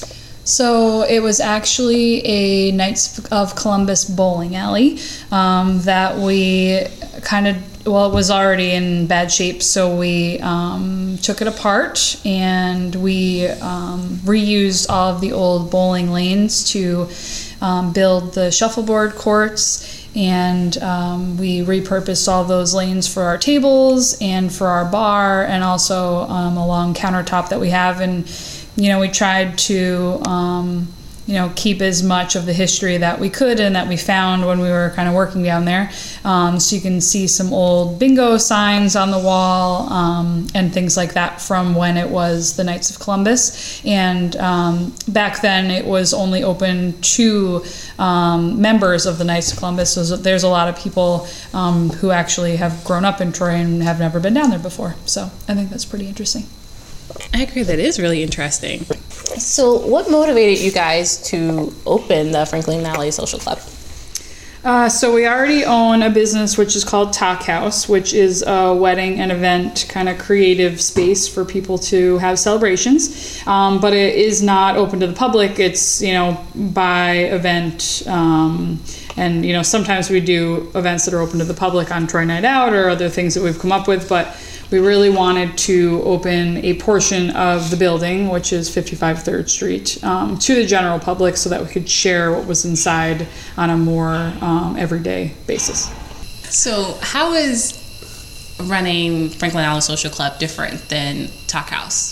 So it was actually a Knights of Columbus bowling alley um, that we kind of, well, it was already in bad shape, so we um, took it apart and we um, reused all of the old bowling lanes to um, build the shuffleboard courts. And um, we repurposed all those lanes for our tables and for our bar, and also um, a long countertop that we have. And, you know, we tried to, um, you know, keep as much of the history that we could and that we found when we were kind of working down there. Um, so you can see some old bingo signs on the wall um, and things like that from when it was the Knights of Columbus. And um, back then it was only open to um, members of the Knights of Columbus. So there's a lot of people um, who actually have grown up in Troy and have never been down there before. So I think that's pretty interesting. I agree, that is really interesting. So what motivated you guys to open the Franklin Alley Social Club? Uh, so we already own a business which is called Talk House, which is a wedding and event kind of creative space for people to have celebrations. Um, but it is not open to the public. It's, you know, by event. Um, and, you know, sometimes we do events that are open to the public on Troy Night Out or other things that we've come up with. But we really wanted to open a portion of the building, which is fifty-five third Street, um, to the general public so that we could share what was inside on a more um, everyday basis. So how is running Franklin Alley Social Club different than Talk House?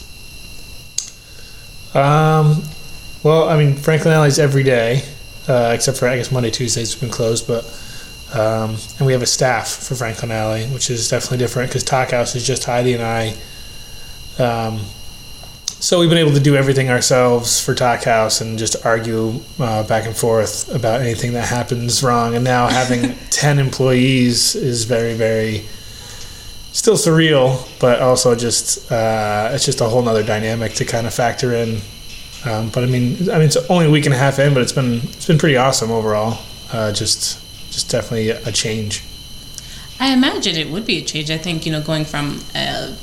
Um, well, I mean, Franklin Alley's every day, uh, except for, I guess, Monday, Tuesdays have been closed, but Um, and we have a staff for Franklin Alley, which is definitely different because Talk House is just Heidi and I. Um, so we've been able to do everything ourselves for Talk House and just argue uh, back and forth about anything that happens wrong. And now having ten employees is very, very still surreal, but also just uh, it's just a whole nother dynamic to kind of factor in. Um, but I mean, I mean, it's only a week and a half in, but it's been it's been pretty awesome overall. Uh, just. Just definitely a change. I imagine it would be a change. I think, you know, going from a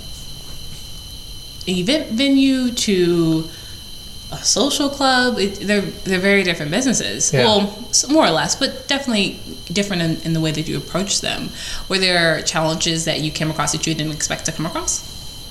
event venue to a social club, it, they're they're very different businesses. Yeah. Well, more or less, but definitely different in, in the way that you approach them. Were there challenges that you came across that you didn't expect to come across?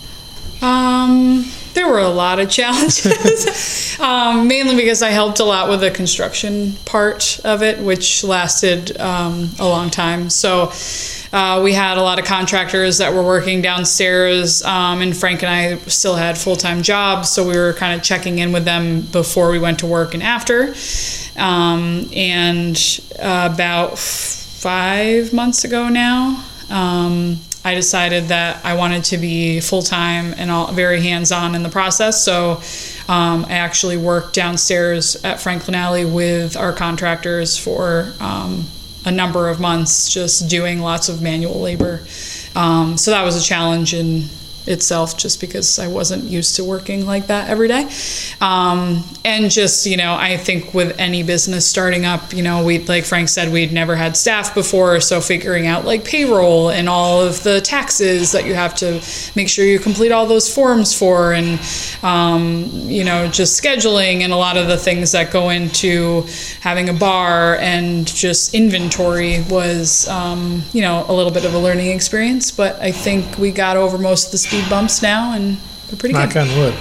Um, there were a lot of challenges, um, mainly because I helped a lot with the construction part of it, which lasted um, a long time. So uh, we had a lot of contractors that were working downstairs, um, and Frank and I still had full-time jobs, so we were kind of checking in with them before we went to work and after. Um, and uh, about five months ago now, um, I decided that I wanted to be full-time and all, very hands-on in the process. So um, I actually worked downstairs at Franklin Alley with our contractors for um, a number of months, just doing lots of manual labor. Um, so that was a challenge in itself, just because I wasn't used to working like that every day. Um, and just, you know, I think with any business starting up, you know, we, like Frank said, we'd never had staff before. So figuring out like payroll and all of the taxes that you have to make sure you complete all those forms for, and, um, you know, just scheduling and a lot of the things that go into having a bar and just inventory was, um, you know, a little bit of a learning experience. But I think we got over most of the speed bumps now, and we're pretty Knock good. on wood.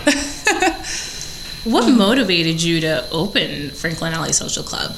What motivated you to open Franklin Alley Social Club?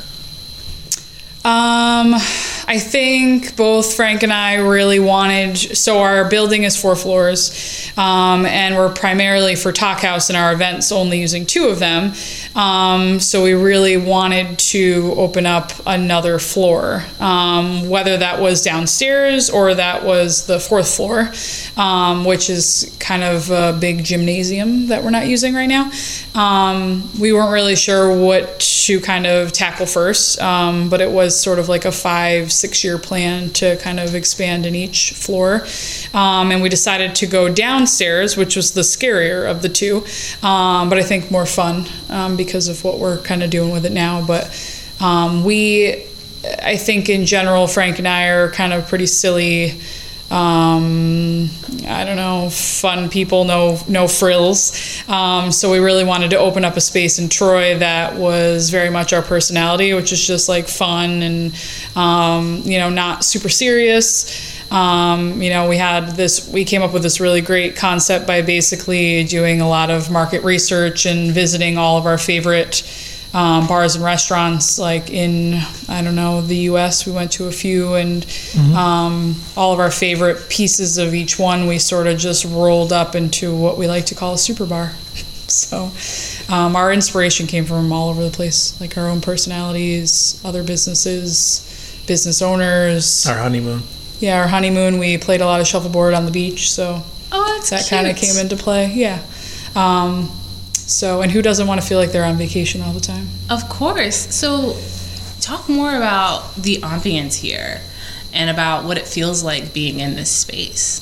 Um, I think both Frank and I really wanted, so our building is four floors, um, and we're primarily for Talk House and our events only using two of them. Um, so we really wanted to open up another floor, um, whether that was downstairs or that was the fourth floor, um, which is kind of a big gymnasium that we're not using right now. Um, we weren't really sure what to kind of tackle first, um, but it was sort of like a five, six year plan to kind of expand in each floor. Um, and we decided to go downstairs, which was the scarier of the two, um, but I think more fun um, because of what we're kind of doing with it now. But um, we, I think in general, Frank and I are kind of pretty silly um, I don't know, fun people, no no frills. Um, so we really wanted to open up a space in Troy that was very much our personality, which is just like fun and, um, you know, not super serious. Um, you know, we had this, we came up with this really great concept by basically doing a lot of market research and visiting all of our favorite Um, bars and restaurants, like in, I don't know, the U S We went to a few, and mm-hmm. um, all of our favorite pieces of each one we sort of just rolled up into what we like to call a super bar. So um, our inspiration came from all over the place, like our own personalities, other businesses, business owners. Our honeymoon. Yeah, our honeymoon, we played a lot of shuffleboard on the beach, so oh, that's that cute. kind of came into play. Yeah. Um, So, and who doesn't want to feel like they're on vacation all the time? Of course. So, talk more about the ambience here and about what it feels like being in this space.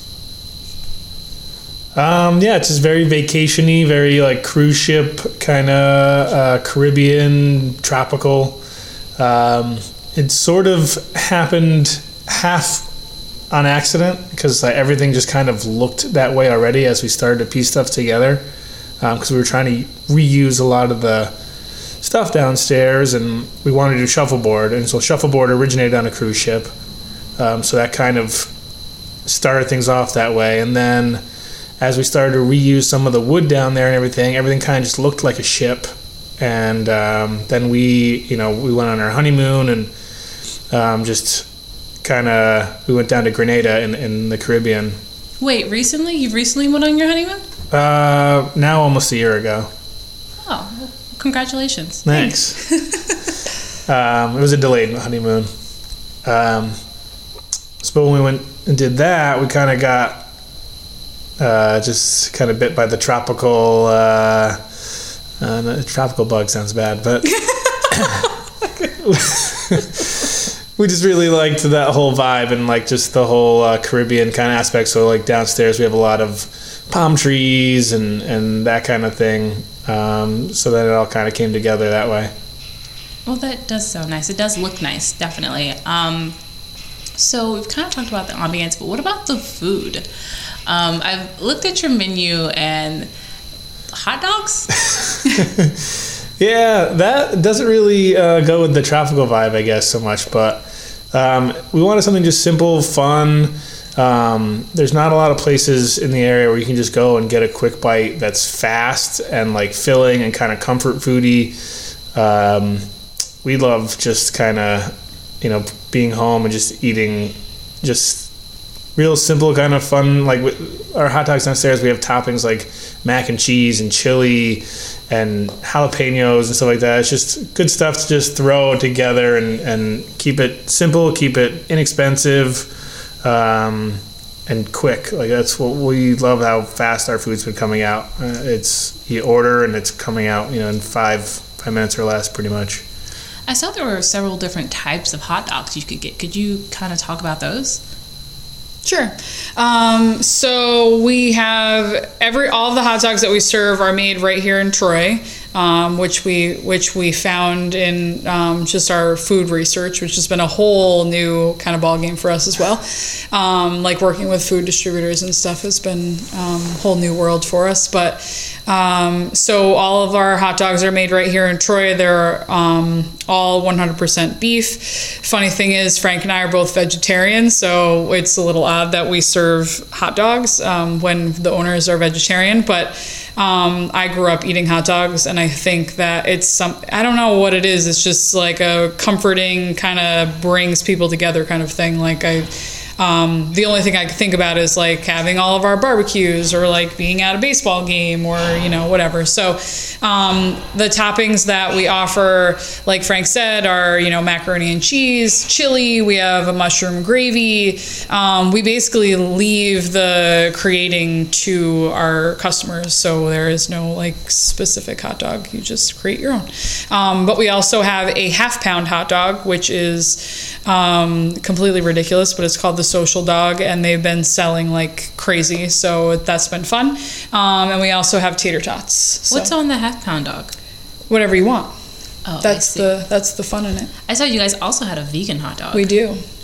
Um, yeah, it's just very vacation-y, very like cruise ship kind of uh, Caribbean, tropical. Um, it sort of happened half on accident because like, everything just kind of looked that way already as we started to piece stuff together. Because um, we were trying to reuse a lot of the stuff downstairs, and we wanted to do shuffleboard. And so shuffleboard originated on a cruise ship. Um, so that kind of started things off that way. And then as we started to reuse some of the wood down there and everything, everything kind of just looked like a ship. And um, then we, you know, we went on our honeymoon and um, just kind of, we went down to Grenada in, in the Caribbean. Wait, recently? You recently went on your honeymoon? Uh, now almost a year ago. Oh, well, congratulations. Thanks. um, it was a delayed honeymoon. Um, so when we went and did that, we kind of got uh, just kind of bit by the tropical, uh, uh, no, tropical bug sounds bad, but we just really liked that whole vibe and like just the whole uh, Caribbean kind of aspect. So like downstairs we have a lot of palm trees and, and that kind of thing. Um, so that it all kind of came together that way. Well, that does sound nice. It does look nice, definitely. Um, so we've kind of talked about the ambience, but what about the food? Um, I've looked at your menu and hot dogs? Yeah, that doesn't really uh, go with the tropical vibe, I guess, so much. But um, we wanted something just simple, fun. Um, there's not a lot of places in the area where you can just go and get a quick bite that's fast and like filling and kind of comfort foody. Um, we love just kind of, you know, being home and just eating just real simple kind of fun. Like with our hot dogs downstairs, we have toppings like mac and cheese and chili and jalapenos and stuff like that. It's just good stuff to just throw together and, and keep it simple, keep it inexpensive. Um, and quick. Like that's what we love, how fast our food's been coming out. Uh, it's you order and it's coming out, you know, in five five minutes or less, pretty much. I saw there were several different types of hot dogs you could get. Could you kind of talk about those? Sure. Um, so we have every all of the hot dogs that we serve are made right here in Troy, um, which we which we found in um, just our food research, which has been a whole new kind of ballgame for us as well. Um, like working with food distributors and stuff has been um, a whole new world for us. But um, so all of our hot dogs are made right here in Troy. They're um, all one hundred percent beef. Funny thing is, Frank and I are both vegetarians, so it's a little odd that we serve hot dogs um, when the owners are vegetarian. But um, I grew up eating hot dogs, and I think that it's some, I don't know what it is. It's just like a comforting kind of brings people together kind of thing. Like I, Um, the only thing I can think about is like having all of our barbecues or like being at a baseball game or, you know, whatever. So um, the toppings that we offer, like Frank said, are, you know, macaroni and cheese, chili. We have a mushroom gravy. Um, we basically leave the creating to our customers. So there is no like specific hot dog. You just create your own. Um, but we also have a half pound hot dog, which is um, completely ridiculous, but it's called the Social Dog, and they've been selling like crazy, so that's been fun. Um, and we also have tater tots. So. What's on the half pound dog? Whatever you want. Oh, that's the that's the fun in it. I saw you guys also had a vegan hot dog. We do.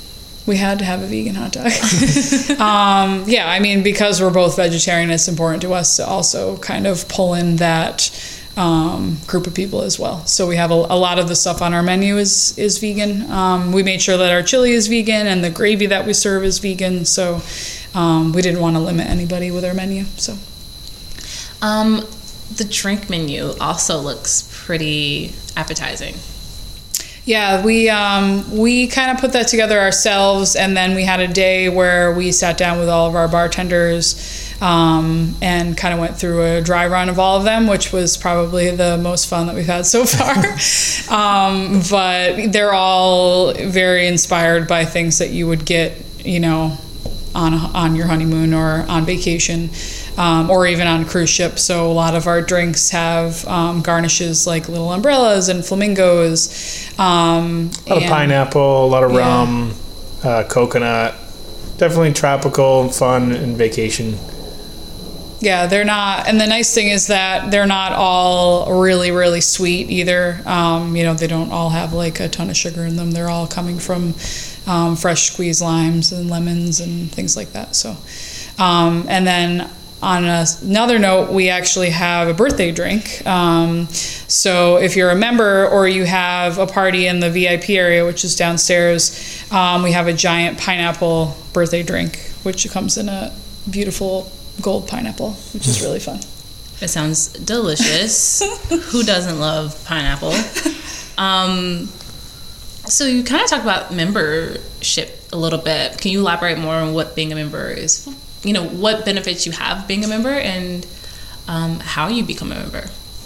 We had to have a vegan hot dog. um, yeah, I mean, because we're both vegetarian, it's important to us to also kind of pull in that um, group of people as well. So we have a, a lot of the stuff on our menu is is vegan. Um, we made sure that our chili is vegan and the gravy that we serve is vegan. So um, we didn't want to limit anybody with our menu. So, um, the drink menu also looks pretty appetizing. Yeah, we um, we kind of put that together ourselves, and then we had a day where we sat down with all of our bartenders um, and kind of went through a dry run of all of them, which was probably the most fun that we've had so far. um, but they're all very inspired by things that you would get, you know, on on your honeymoon or on vacation. Um, or even on cruise ships. So a lot of our drinks have um, garnishes like little umbrellas and flamingos. Um, a lot of pineapple, a lot of yeah. rum, uh, coconut. Definitely tropical, fun, and vacation. Yeah, they're not. And the nice thing is that they're not all really, really sweet either. Um, you know, they don't all have like a ton of sugar in them. They're all coming from um, fresh squeezed limes and lemons and things like that. So, um, and then on a, another note, we actually have a birthday drink. Um, so if you're a member or you have a party in the V I P area, which is downstairs, um, we have a giant pineapple birthday drink, which comes in a beautiful gold pineapple, which is really fun. It sounds delicious. Who doesn't love pineapple? Um, so you kind of talked about membership a little bit. Can you elaborate more on what being a member is? You know, what benefits you have being a member and um, how you become a member.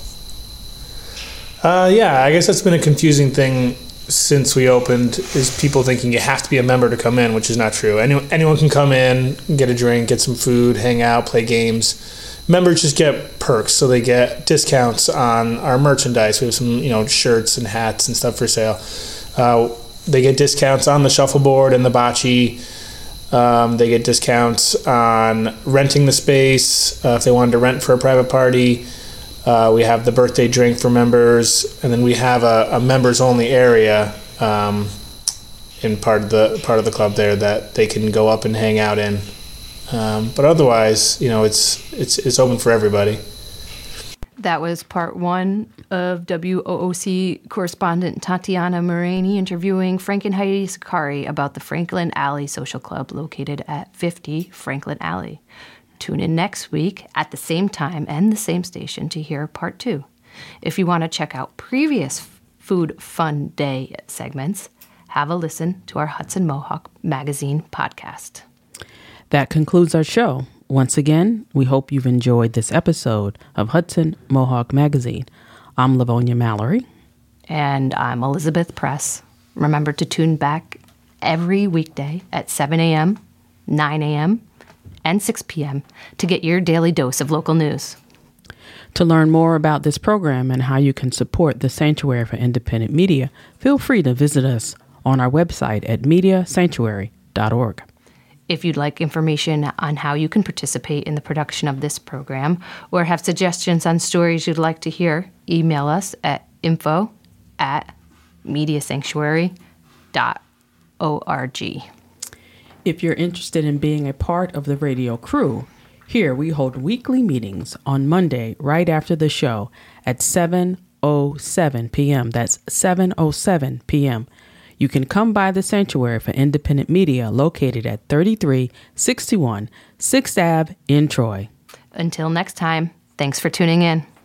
Uh, yeah, I guess that's been a confusing thing since we opened, is people thinking you have to be a member to come in, which is not true. Anyone, anyone can come in, get a drink, get some food, hang out, play games. Members just get perks, so they get discounts on our merchandise. We have some, you know, shirts and hats and stuff for sale. Uh, they get discounts on the shuffleboard and the bocce. Um, they get discounts on renting the space uh, if they wanted to rent for a private party. Uh, we have the birthday drink for members, and then we have a, a members-only area um, in part of the part of the club there that they can go up and hang out in. Um, but otherwise, you know, it's it's it's open for everybody. That was part one of W O O C correspondent Tatiana Moraney interviewing Frank and Heidi Sakari about the Franklin Alley Social Club located at fifty Franklin Alley. Tune in next week at the same time and the same station to hear part two. If you want to check out previous Food Fun Day segments, have a listen to our Hudson Mohawk Magazine podcast. That concludes our show. Once again, we hope you've enjoyed this episode of Hudson Mohawk Magazine. I'm Livonia Mallory. And I'm Elizabeth Press. Remember to tune back every weekday at seven a.m., nine a.m., and six p.m. to get your daily dose of local news. To learn more about this program and how you can support the Sanctuary for Independent Media, feel free to visit us on our website at media sanctuary dot org. If you'd like information on how you can participate in the production of this program or have suggestions on stories you'd like to hear, email us at info at media sanctuary dot org. If you're interested in being a part of the radio crew, here we hold weekly meetings on Monday right after the show at seven oh seven p.m. That's seven oh seven p.m. You can come by the Sanctuary for Independent Media located at thirty-three sixty-one sixth Avenue in Troy. Until next time, thanks for tuning in.